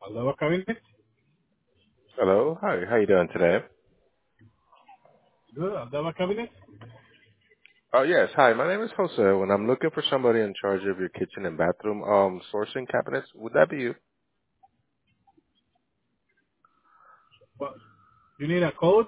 Aldaba Cabinet? Hello. Hi. How you doing today? Good. Aldaba Cabinet? Oh yes. Hi. My name is Jose. When I'm looking for somebody in charge of your kitchen and bathroom sourcing cabinets, would that be you? Well, you need a code?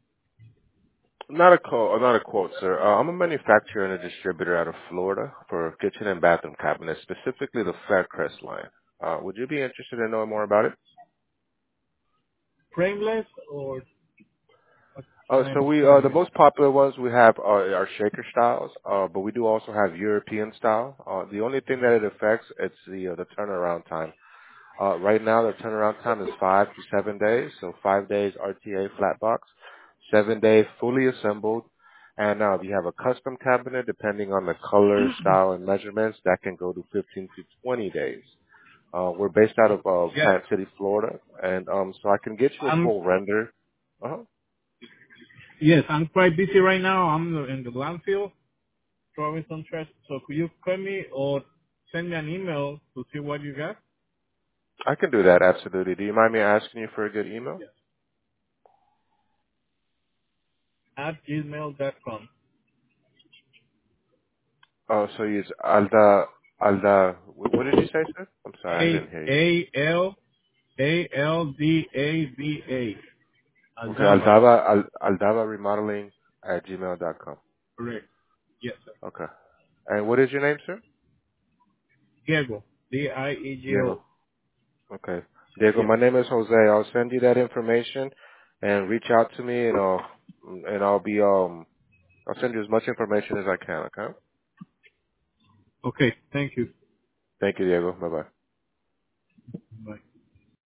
Not a quote, sir. I'm a manufacturer and a distributor out of Florida for kitchen and bathroom cabinets, specifically the Faircrest line. Would you be interested in knowing more about it? Frameless or what So we kind the is? most popular ones we have are shaker styles, but we do also have European style. The only thing that it affects it's the turnaround time. Right now, the turnaround time is 5 to 7 days. So 5 days RTA flat box, 7 days fully assembled. And if you have a custom cabinet, depending on the color, style, and measurements, that can go to 15 to 20 days. We're based out of Yes. Plant City, Florida, and so I can get you a I'm full render. Uh-huh. yes, I'm quite busy right now. I'm in the landfill throwing some trash. So could you call me or send me an email to see what you got? I can do that, absolutely. Do you mind me asking you for a good email? Yes. At gmail.com. So you use what did you say, sir? I'm sorry, I didn't hear you. A-L-A-L-D-A-V-A. Okay, Aldaba. Aldava Remodeling at gmail.com. Correct. Yes, sir. Okay. And what is your name, sir? Diego. D-I-E-G-O. Diego. Okay. Diego, Yes. my name is Jose. I'll send you that information and reach out to me and I'll send you as much information as I can, okay? Okay. Thank you. Thank you, Diego. Bye bye. Bye.